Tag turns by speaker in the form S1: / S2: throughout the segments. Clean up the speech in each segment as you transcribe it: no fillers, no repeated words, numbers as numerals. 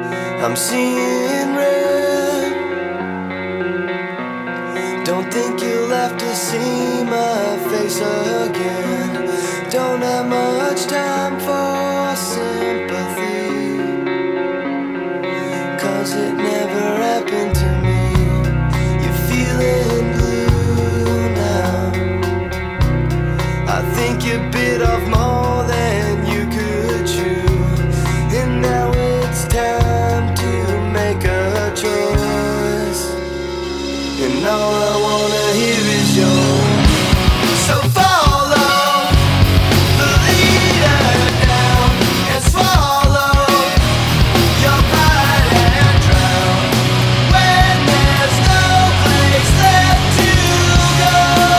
S1: I'm seeing red. Don't think you'll have to see my face again. Don't have much time for sympathy, 'cause it never happened to me. You're feeling blue now. I think you bit off more than you could chew, and now it's time to make a choice. And all I wanna hear is yours. So follow the leader down and swallow your pride and drown. When there's no place left to go,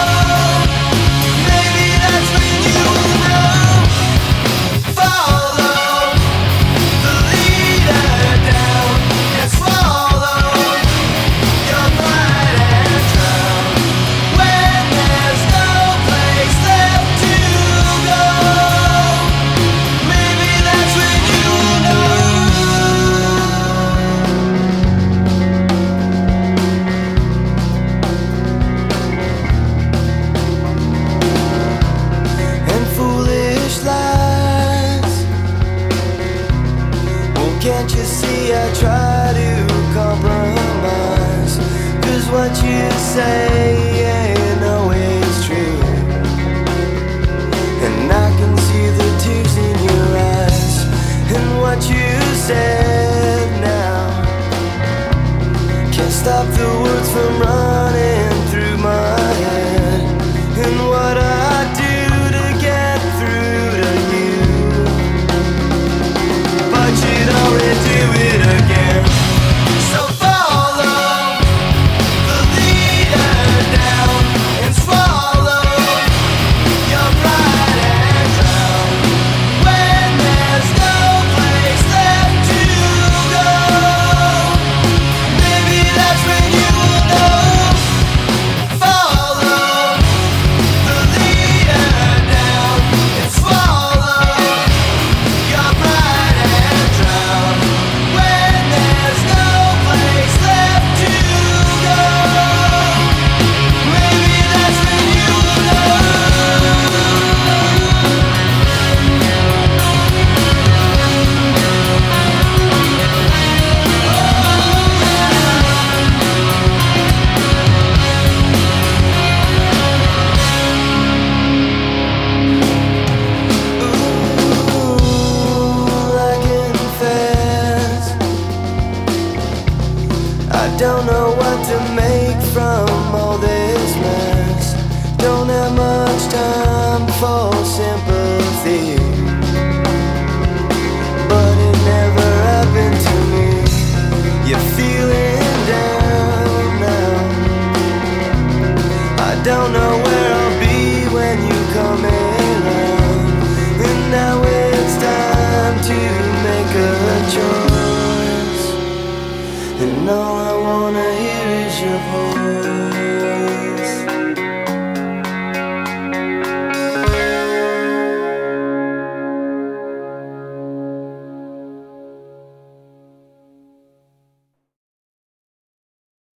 S1: maybe that's when you know. Follow the leader down and swallow your pride and drown. When there's no place left to go, maybe that's when you know. And foolish lies. Well, can't you see I try to compromise? 'Cause what you say ain't always true, and I can see the tears in your eyes. And what you said now can't stop the words from running through my head. And what I do to get through to you, but you'd already do it again. So follow the leader down and swallow your pride and drown. When there's no place left to go, maybe that's when you will know. Follow the leader down and swallow your pride and drown. When there's no place left to go, maybe that's when you will know. Ooh, I confess, I don't know what to make from all this mess. Don't have much time for sympathy, but it never happened to me. You're feeling down now. I don't know where I'll be when you come around. And now it's time to make a choice, and all I wanna hear is your voice.